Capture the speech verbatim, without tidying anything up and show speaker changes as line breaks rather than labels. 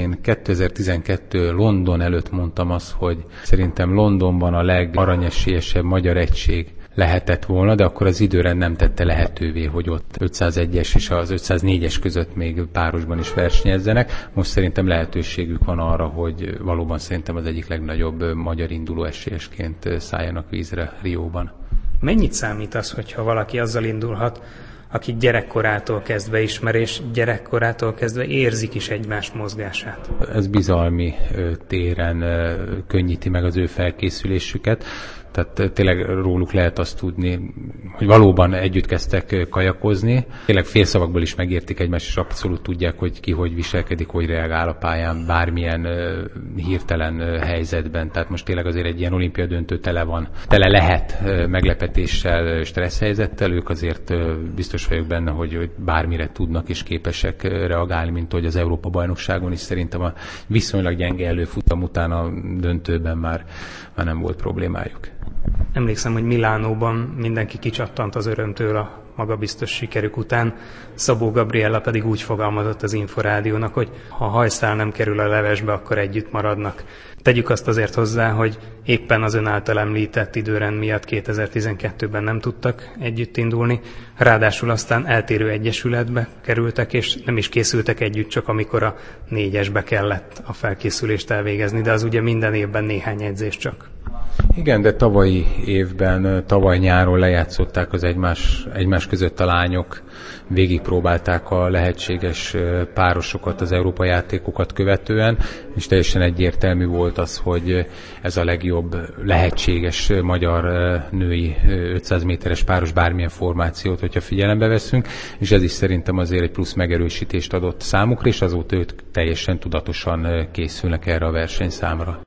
Én kétezer-tizenkettő London előtt mondtam azt, hogy szerintem Londonban a legaranyesélyesebb magyar egység lehetett volna, de akkor az időrend nem tette lehetővé, hogy ott ötszázegyes és az ötszáznégyes között még párosban is versenyezzenek. Most szerintem lehetőségük van arra, hogy valóban szerintem az egyik legnagyobb magyar induló esélyesként szálljanak vízre Rióban.
Mennyit számít az, hogyha valaki azzal indulhat, aki gyerekkorától kezdve ismer, és gyerekkorától kezdve érzik is egymás mozgását?
Ez bizalmi téren könnyíti meg az ő felkészülésüket. Tehát tényleg róluk lehet azt tudni, hogy valóban együtt kezdtek kajakozni. Tényleg félszavakból is megértik egymást, és abszolút tudják, hogy ki hogy viselkedik, hogy reagál a pályán bármilyen uh, hirtelen helyzetben. Tehát most tényleg azért egy ilyen olimpia döntő tele van. Tele lehet uh, meglepetéssel, stressz helyzettel. Ők azért uh, biztos vagyok benne, hogy, hogy bármire tudnak és képesek uh, reagálni, mint hogy az Európa-bajnokságon is szerintem a viszonylag gyenge előfutam után a döntőben már, már nem volt problémájuk.
Emlékszem, hogy Milánóban mindenki kicsattant az örömtől a magabiztos sikerük után. Szabó Gabriella pedig úgy fogalmazott az Inforádiónak, hogy ha a hajszál nem kerül a levesbe, akkor együtt maradnak. Tegyük azt azért hozzá, hogy éppen az ön által említett időrend miatt kétezer-tizenkettőben nem tudtak együtt indulni, ráadásul aztán eltérő egyesületbe kerültek, és nem is készültek együtt, csak amikor a négyesbe kellett a felkészülést elvégezni, de az ugye minden évben néhány edzés csak.
Igen, de tavalyi évben, tavaly nyáron lejátszották az egymás, egymás között a lányok, végigpróbálták a lehetséges párosokat, az Európa játékokat követően, és teljesen egyértelmű volt az, hogy ez a legjobb lehetséges magyar női ötszáz méteres páros bármilyen formációt, hogyha figyelembe veszünk, és ez is szerintem azért egy plusz megerősítést adott számukra, és azóta ők teljesen tudatosan készülnek erre a versenyszámra.